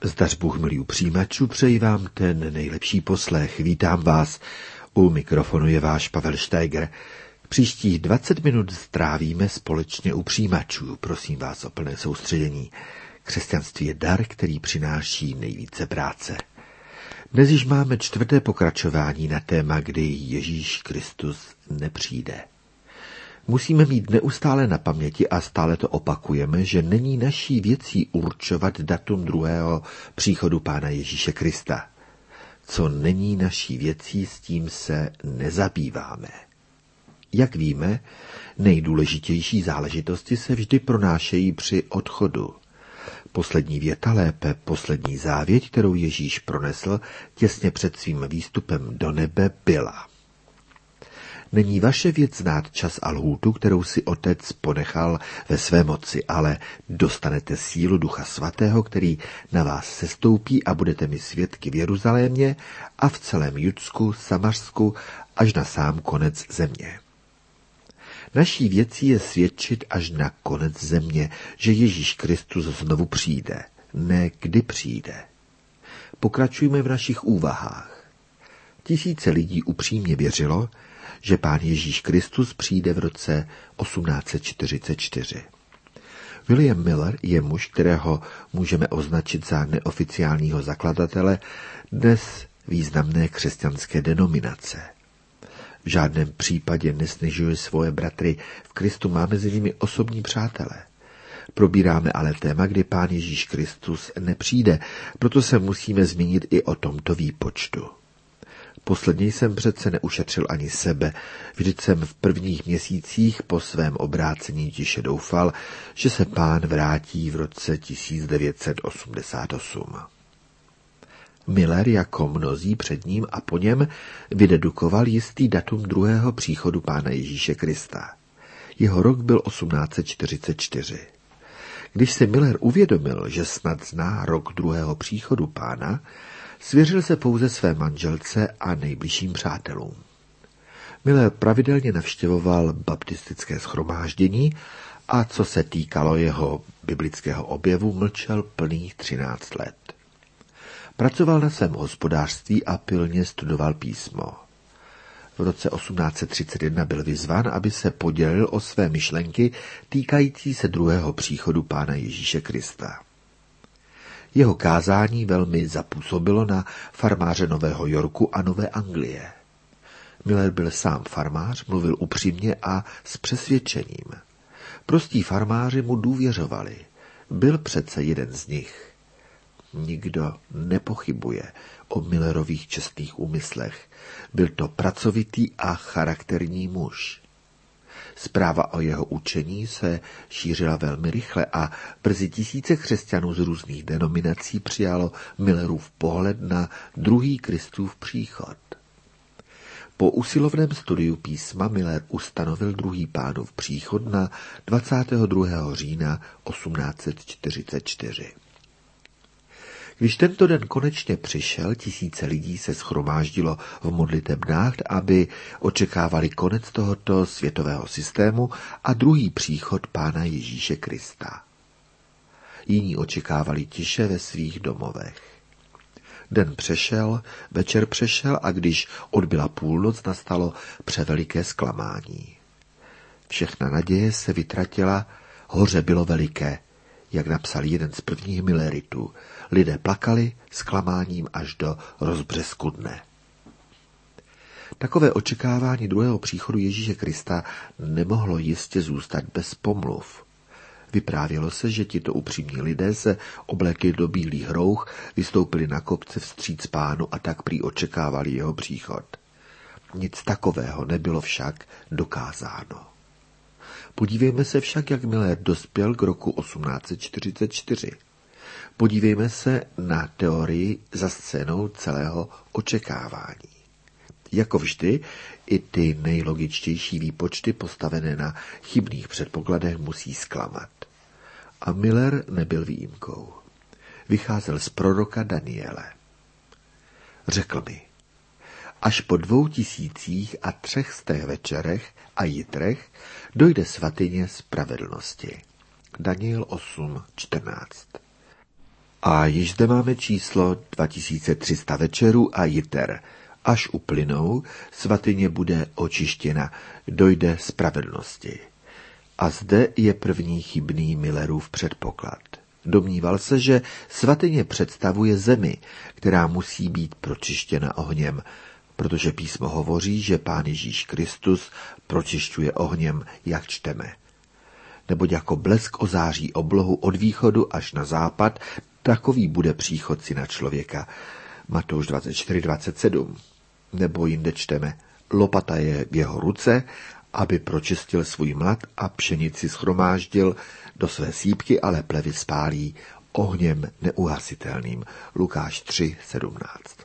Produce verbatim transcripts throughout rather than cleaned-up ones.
Zdař Bůh, milí přijímačů, přeji vám ten nejlepší poslech. Vítám vás. U mikrofonu je váš Pavel Steiger. Příštích dvacet minut strávíme společně u přijímačů. Prosím vás o plné soustředění. Křesťanství je dar, který přináší nejvíce práce. Dnes již máme čtvrté pokračování na téma, kdy Ježíš Kristus nepřijde. Musíme mít neustále na paměti a stále to opakujeme, že není naší věcí určovat datum druhého příchodu Pána Ježíše Krista. Co není naší věcí, s tím se nezabýváme. Jak víme, nejdůležitější záležitosti se vždy pronášejí při odchodu. Poslední věta, lépe poslední závěť, kterou Ježíš pronesl těsně před svým výstupem do nebe, byla: Není vaše věc znát čas a lhůtu, kterou si Otec ponechal ve své moci, ale dostanete sílu Ducha Svatého, který na vás sestoupí a budete mi svědky v Jeruzalémě a v celém Judsku, Samařsku až na sám konec země. Naší věcí je svědčit až na konec země, že Ježíš Kristus znovu přijde, ne kdy přijde. Pokračujme v našich úvahách. Tisíce lidí upřímně věřilo, že Pán Ježíš Kristus přijde v roce osmnáct set čtyřicet čtyři. William Miller je muž, kterého můžeme označit za neoficiálního zakladatele dnes významné křesťanské denominace. V žádném případě nesnižuje svoje bratry v Kristu, má mezi nimi osobní přátelé. Probíráme ale téma, kdy Pán Ježíš Kristus nepřijde, proto se musíme zmínit i o tomto výpočtu. Posledně jsem přece neušetřil ani sebe, vždyť jsem v prvních měsících po svém obrácení tiše doufal, že se Pán vrátí v roce tisíc devět set osmdesát osm. Miller, jako mnozí před ním a po něm, vydedukoval jistý datum druhého příchodu Pána Ježíše Krista. Jeho rok byl osmnáct set čtyřicet čtyři. Když se Miller uvědomil, že snad zná rok druhého příchodu Pána, svěřil se pouze své manželce a nejbližším přátelům. Miller pravidelně navštěvoval baptistické shromáždění a co se týkalo jeho biblického objevu, mlčel plných třináct let. Pracoval na svém hospodářství a pilně studoval písmo. V roce osmnáct set třicet jedna byl vyzván, aby se podělil o své myšlenky týkající se druhého příchodu Pána Ježíše Krista. Jeho kázání velmi zapůsobilo na farmáře Nového Yorku a Nové Anglie. Miller byl sám farmář, mluvil upřímně a s přesvědčením. Prostí farmáři mu důvěřovali. Byl přece jeden z nich. Nikdo nepochybuje o Millerových čestných úmyslech. Byl to pracovitý a charakterní muž. Zpráva o jeho učení se šířila velmi rychle a brzy tisíce křesťanů z různých denominací přijalo Millerův pohled na druhý Kristův příchod. Po usilovném studiu písma Miller ustanovil druhý Pánův příchod na dvacátého druhého října osmnáct set čtyřicet čtyři. Když tento den konečně přišel, tisíce lidí se shromáždilo v modlitebnách, aby očekávali konec tohoto světového systému a druhý příchod Pána Ježíše Krista. Jiní očekávali tiše ve svých domovech. Den přešel, večer přešel a když odbyla půlnoc, nastalo převeliké zklamání. Všechna naděje se vytratila, hoře bylo veliké, jak napsal jeden z prvních Milleritů. Lidé plakali zklamáním až do rozbřesku dne. Takové očekávání druhého příchodu Ježíše Krista nemohlo jistě zůstat bez pomluv. Vyprávělo se, že tito upřímní lidé se oblekli do bílých rouch, vystoupili na kopce vstříc Pánu a tak prý očekávali jeho příchod. Nic takového nebylo však dokázáno. Podívejme se však, jak Miller dospěl k roku osmnáct set čtyřicet čtyři. Podívejme se na teorii za scénou celého očekávání. Jako vždy, i ty nejlogičtější výpočty postavené na chybných předpokladech musí zklamat. A Miller nebyl výjimkou. Vycházel z proroka Daniele. Řekl mi: až po dvou tisících a třech stech večerech a jitrech dojde svatyně spravedlnosti. Daniel osm čtrnáct. A již zde máme číslo dva tisíce tři sta večerů a jiter. Až uplynou, svatyně bude očištěna, dojde spravedlnosti. A zde je první chybný Millerův předpoklad. Domníval se, že svatyně představuje zemi, která musí být pročištěna ohněm, protože písmo hovoří, že Pán Ježíš Kristus pročišťuje ohněm, jak čteme. Neboť jako blesk ozáří oblohu od východu až na západ, takový bude příchod Syna člověka. Matouš dvacet čtyři dvacet sedm. Nebo jinde čteme, lopata je v jeho ruce, aby pročistil svůj mlad a pšenici shromáždil do své sýpky, ale plevy spálí ohněm neuhasitelným. Lukáš tři sedmnáct.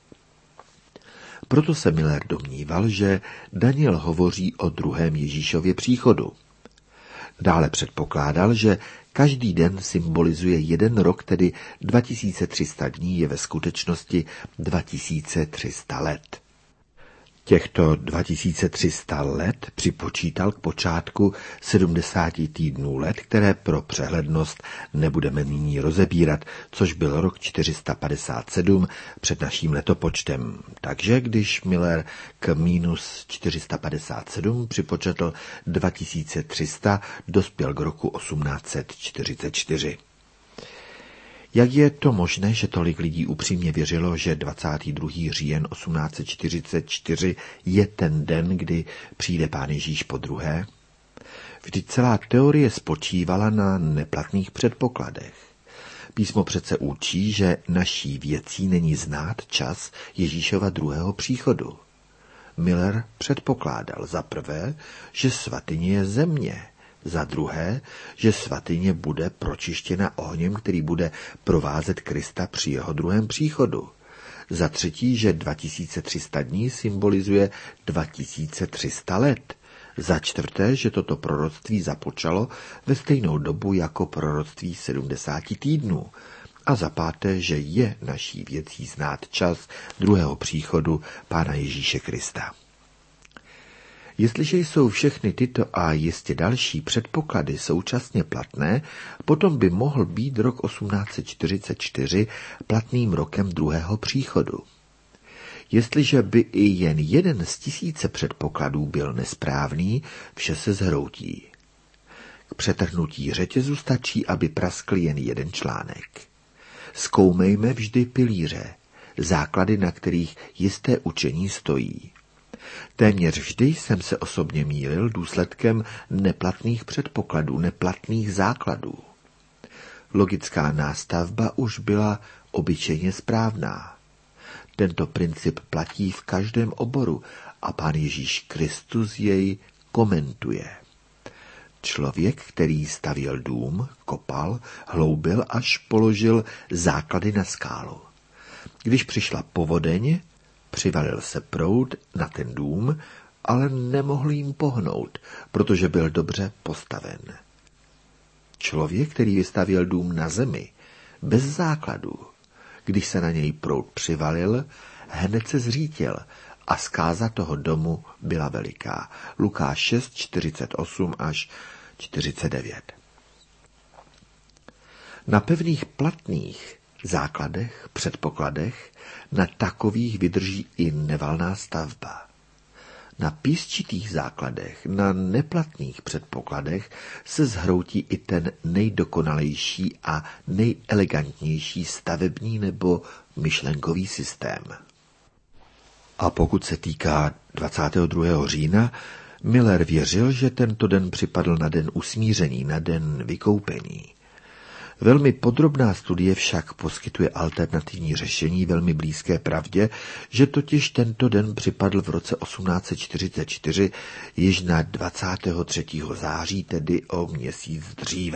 Proto se Miller domníval, že Daniel hovoří o druhém Ježíšově příchodu. Dále předpokládal, že každý den symbolizuje jeden rok, tedy dva tisíce tři sta dní je ve skutečnosti dva tisíce tři sta let. Těchto dva tisíce tři sta let připočítal k počátku sedmdesáti týdnů let, které pro přehlednost nebudeme nyní rozebírat, což byl rok čtyři sta padesát sedm před naším letopočtem. Takže když Miller k minus čtyři sta padesát sedm připočetl dva tisíce tři sta, dospěl k roku osmnáct set čtyřicet čtyři. Jak je to možné, že tolik lidí upřímně věřilo, že dvacátého druhého října osmnáct set čtyřicet čtyři je ten den, kdy přijde Pán Ježíš podruhé? Vždyť celá teorie spočívala na neplatných předpokladech. Písmo přece učí, že naší věcí není znát čas Ježíšova druhého příchodu. Miller předpokládal za prvé, že svatyně je země, za druhé, že svatyně bude pročištěna ohněm, který bude provázet Krista při jeho druhém příchodu. Za třetí, že dva tisíce tři sta dní symbolizuje dva tisíce tři sta let. Za čtvrté, že toto proroctví započalo ve stejnou dobu jako proroctví sedmdesáti týdnů. A za páté, že je naší věcí znát čas druhého příchodu Pána Ježíše Krista. Jestliže jsou všechny tyto a jistě další předpoklady současně platné, potom by mohl být rok osmnáct set čtyřicet čtyři platným rokem druhého příchodu. Jestliže by i jen jeden z tisíce předpokladů byl nesprávný, vše se zhroutí. K přetrhnutí řetězu stačí, aby praskl jen jeden článek. Zkoumejme vždy pilíře, základy, na kterých jisté učení stojí. Téměř vždy jsem se osobně mýlil důsledkem neplatných předpokladů, neplatných základů. Logická nástavba už byla obyčejně správná. Tento princip platí v každém oboru a Pán Ježíš Kristus jej komentuje. Člověk, který stavěl dům, kopal, hloubil, až položil základy na skálu. Když přišla povodeň, přivalil se proud na ten dům, ale nemohl jim pohnout, protože byl dobře postaven. Člověk, který vystavěl dům na zemi, bez základů, když se na něj proud přivalil, hned se zřítil a zkáza toho domu byla veliká. Lukáš šest čtyřicet osm až čtyřicet devět. Na pevných platných základech, předpokladech, na takových vydrží i nevalná stavba. Na písčitých základech, na neplatných předpokladech se zhroutí i ten nejdokonalejší a nejelegantnější stavební nebo myšlenkový systém. A pokud se týká dvacátého druhého října, Miller věřil, že tento den připadl na den usmíření, na den vykoupení. Velmi podrobná studie však poskytuje alternativní řešení velmi blízké pravdě, že totiž tento den připadl v roce osmnáct set čtyřicet čtyři již na dvacátého třetího září, tedy o měsíc dříve.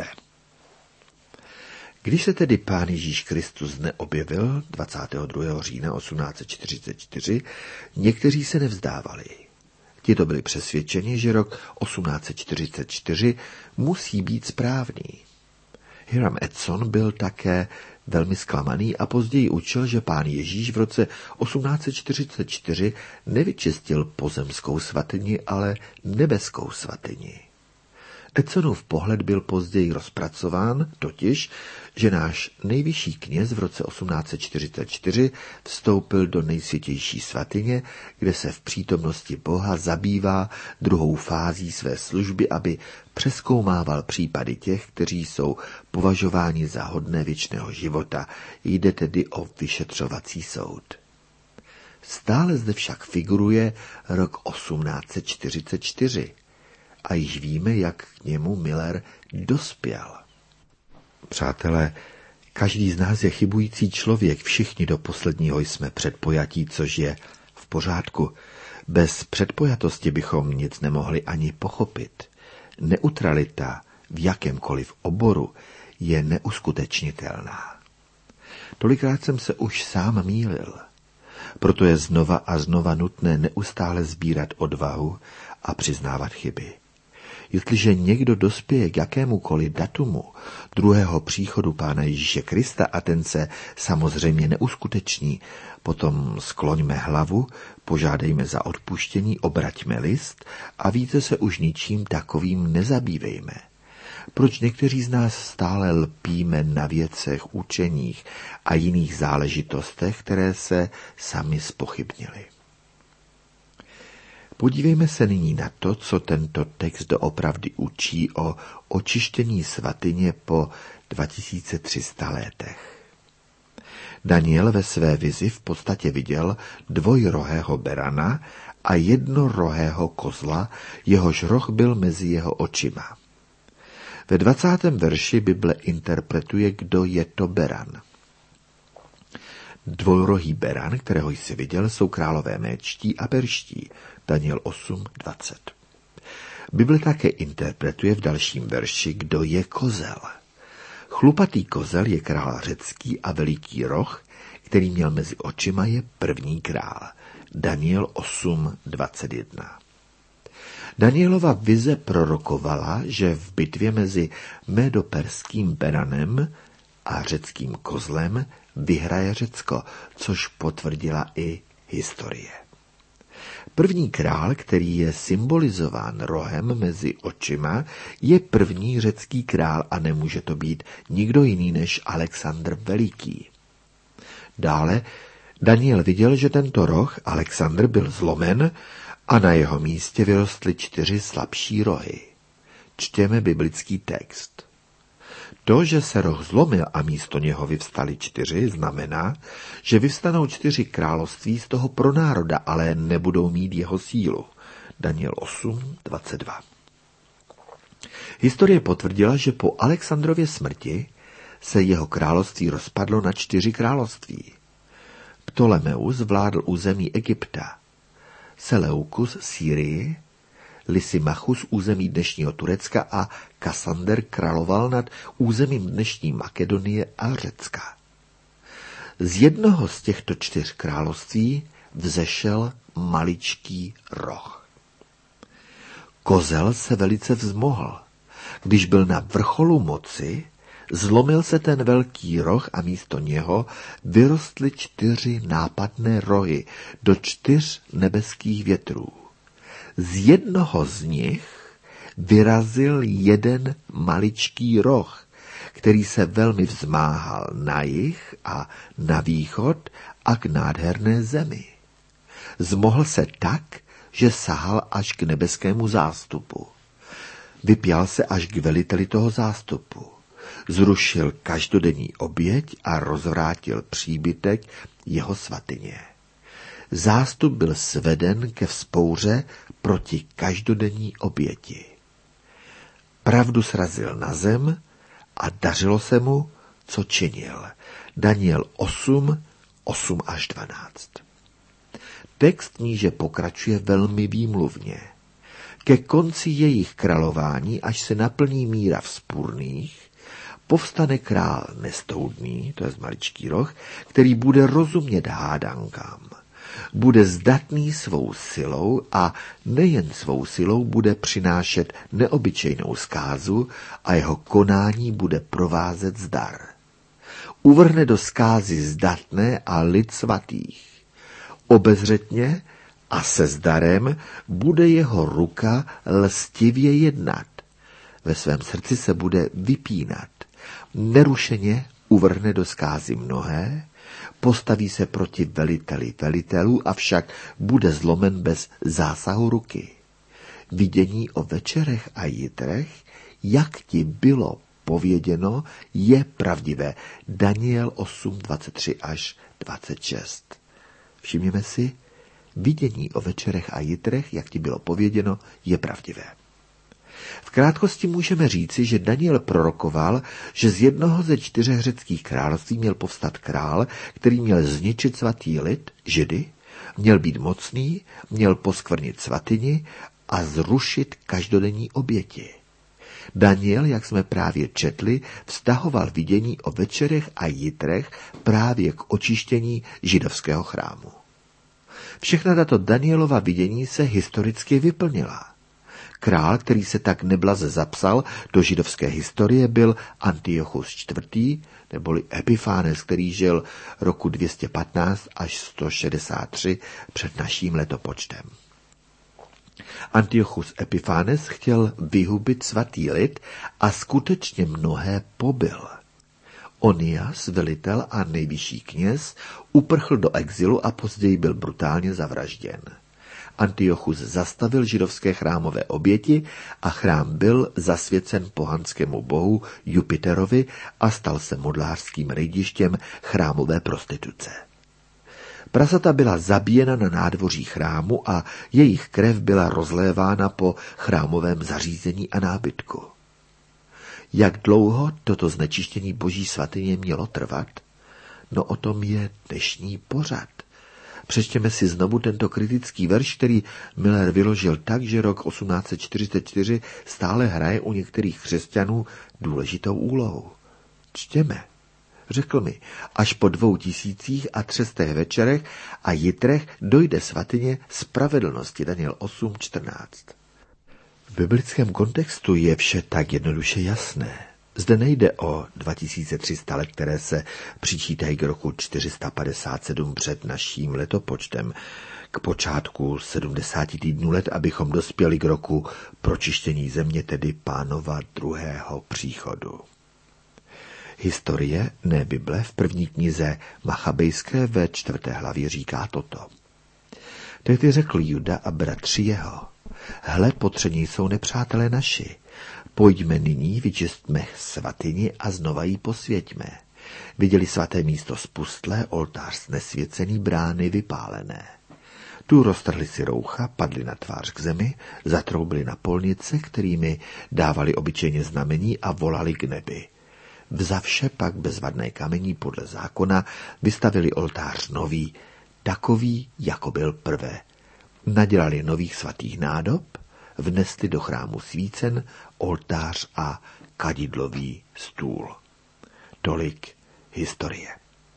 Když se tedy Pán Ježíš Kristus neobjevil dvacátého druhého října osmnáct set čtyřicet čtyři, někteří se nevzdávali. Tito byli přesvědčeni, že rok osmnáct set čtyřicet čtyři musí být správný. Hiram Edson byl také velmi zklamaný a později učil, že Pán Ježíš v roce osmnáct set čtyřicet čtyři nevyčistil pozemskou svatyni, ale nebeskou svatyni. Edsonův pohled byl později rozpracován, totiž, že náš nejvyšší kněz v roce osmnáct set čtyřicet čtyři vstoupil do nejsvětější svatyně, kde se v přítomnosti Boha zabývá druhou fází své služby, aby přezkoumával případy těch, kteří jsou považováni za hodné věčného života. Jde tedy o vyšetřovací soud. Stále zde však figuruje rok osmnáct set čtyřicet čtyři a již víme, jak k němu Miller dospěl. Přátelé, každý z nás je chybující člověk, všichni do posledního jsme předpojatí, což je v pořádku. Bez předpojatosti bychom nic nemohli ani pochopit. Neutralita v jakémkoliv oboru je neuskutečnitelná. Tolikrát jsem se už sám mýlil. Proto je znova a znova nutné neustále sbírat odvahu a přiznávat chyby. Jestliže někdo dospěje k jakémukoliv datumu druhého příchodu Pána Ježíše Krista a ten se samozřejmě neuskuteční, potom skloňme hlavu, požádejme za odpuštění, obraťme list a více se už ničím takovým nezabývejme. Proč někteří z nás stále lpíme na věcech, učeních a jiných záležitostech, které se sami zpochybnili? Podívejme se nyní na to, co tento text doopravdy učí o očištění svatyně po dva tisíce tři sta letech. Daniel ve své vizi v podstatě viděl dvojrohého berana a jednorohého kozla, jehož roh byl mezi jeho očima. Ve dvacátém verši Bible interpretuje, kdo je to beran. Dvojrohý beran, kterého jsi viděl, jsou králové méčtí a perští. Daniel osm dvacet. Bible také interpretuje v dalším verši, kdo je kozel. Chlupatý kozel je král řecký a veliký roh, který měl mezi očima, je první král. Daniel osm dvacet jedna. Danielova vize prorokovala, že v bitvě mezi médoperským beranem a řeckým kozlem vyhraje Řecko, což potvrdila i historie. První král, který je symbolizován rohem mezi očima, je první řecký král a nemůže to být nikdo jiný než Alexandr Veliký. Dále Daniel viděl, že tento roh, Alexandr, byl zlomen a na jeho místě vyrostly čtyři slabší rohy. Čtěme biblický text. To, že se roh zlomil a místo něho vyvstali čtyři, znamená, že vyvstanou čtyři království z toho pro národa, ale nebudou mít jeho sílu. Daniel osm dvacet dva. Historie potvrdila, že po Alexandrově smrti se jeho království rozpadlo na čtyři království. Ptolemeus vládl území Egypta, Seleukus Sýrii, Lysimachus území dnešního Turecka a Kasander královal nad územím dnešní Makedonie a Řecka. Z jednoho z těchto čtyř království vzešel maličký roh. Kozel se velice vzmohl. Když byl na vrcholu moci, zlomil se ten velký roh a místo něho vyrostly čtyři nápadné rohy do čtyř nebeských větrů. Z jednoho z nich vyrazil jeden maličký roh, který se velmi vzmáhal na jih a na východ a k nádherné zemi. Zmohl se tak, že sahal až k nebeskému zástupu. Vypěl se až k veliteli toho zástupu. Zrušil každodenní oběť a rozvrátil příbytek jeho svatyně. Zástup byl sveden ke vzpouře proti každodenní oběti. Pravdu srazil na zem a dařilo se mu, co činil. Daniel osm, osm až dvanáct. Text níže pokračuje velmi výmluvně. Ke konci jejich králování, až se naplní míra vzpurných, povstane král nestoudný, to je maličký roh, který bude rozumět hádankám. Bude zdatný svou silou a nejen svou silou bude přinášet neobyčejnou zkázu a jeho konání bude provázet zdar. Uvrhne do zkázy zdatné a lid svatých. Obezřetně a se zdarem bude jeho ruka lstivě jednat. ve svém srdci se bude vypínat. Nerušeně uvrhne do zkázy mnohé, postaví se proti veliteli velitelů, avšak bude zlomen bez zásahu ruky. Vidění o večerech a jitrech, jak ti bylo pověděno, je pravdivé. Daniel osm, dvacet tři až dvacet šest. Všimněme si, vidění o večerech a jitrech, jak ti bylo pověděno, je pravdivé. V krátkosti můžeme říci, že Daniel prorokoval, že z jednoho ze čtyřech řeckých království měl povstat král, který měl zničit svatý lid, Židy, měl být mocný, měl poskvrnit svatyni a zrušit každodenní oběti. Daniel, jak jsme právě četli, vztahoval vidění o večerech a jitrech právě k očištění židovského chrámu. Všechna tato Danielova vidění se historicky vyplnila. Král, který se tak neblaze zapsal do židovské historie, byl Antiochus čtvrtý, neboli Epifánes, který žil roku dvě stě patnáct až sto šedesát tři před naším letopočtem. Antiochus Epifánes chtěl vyhubit svatý lid a skutečně mnohé pobil. Onias, velitel a nejvyšší kněz, uprchl do exilu a později byl brutálně zavražděn. Antiochus zastavil židovské chrámové oběti a chrám byl zasvěcen pohanskému bohu Jupiterovi a stal se modlářským rejdištěm chrámové prostituce. Prasata byla zabíjena na nádvoří chrámu a jejich krev byla rozlévána po chrámovém zařízení a nábytku. Jak dlouho toto znečištění boží svatyně mělo trvat? No o tom je dnešní pořad. Přečtěme si znovu tento kritický verš, který Miller vyložil tak, že rok osmnáct set čtyřicet čtyři stále hraje u některých křesťanů důležitou úlohu. Čtěme. Řekl mi, až po dvou tisících a třestech večerech a jitrech dojde svatyně spravedlnosti. Daniel osm čtrnáct. V biblickém kontextu je vše tak jednoduše jasné. Zde nejde o dva tisíce tři sta let, které se přičítají k roku čtyři sta padesát sedm před naším letopočtem, k počátku sedmdesáti týdnů let, abychom dospěli k roku pročištění země, tedy Pánova druhého příchodu. Historie, ne Bible, v první knize Machabejské ve čtvrté hlavě říká toto. Tehdy řekl Juda a bratři jeho: Hle, potření jsou nepřátelé naši. Pojďme nyní, vyčistme svatyni a znova ji posvěťme. Viděli svaté místo spustlé, oltář nesvěcený, brány vypálené. Tu roztrhli si roucha, padli na tvář k zemi, zatroubili na polnice, kterými dávali obyčejně znamení a volali k nebi. Vzavše pak bezvadné kamení podle zákona vystavili oltář nový, takový, jako byl prvé. Nadělali nových svatých nádob, vnesli do chrámu svícen, oltář a kadidlový stůl. Tolik historie.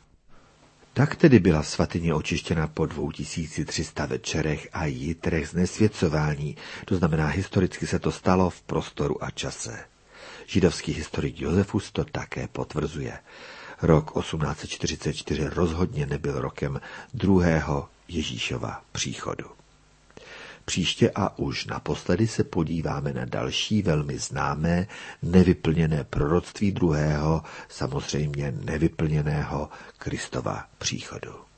Tak tedy byla svatyně očištěna po dvou tisíci tři sta večerech a jitrech znesvěcování, to znamená historicky se to stalo v prostoru a čase. Židovský historik Josefus to také potvrzuje. Rok osmnáct set čtyřicet čtyři rozhodně nebyl rokem druhého Ježíšova příchodu. Příště a už naposledy se podíváme na další velmi známé nevyplněné proroctví druhého, samozřejmě nevyplněného Kristova příchodu.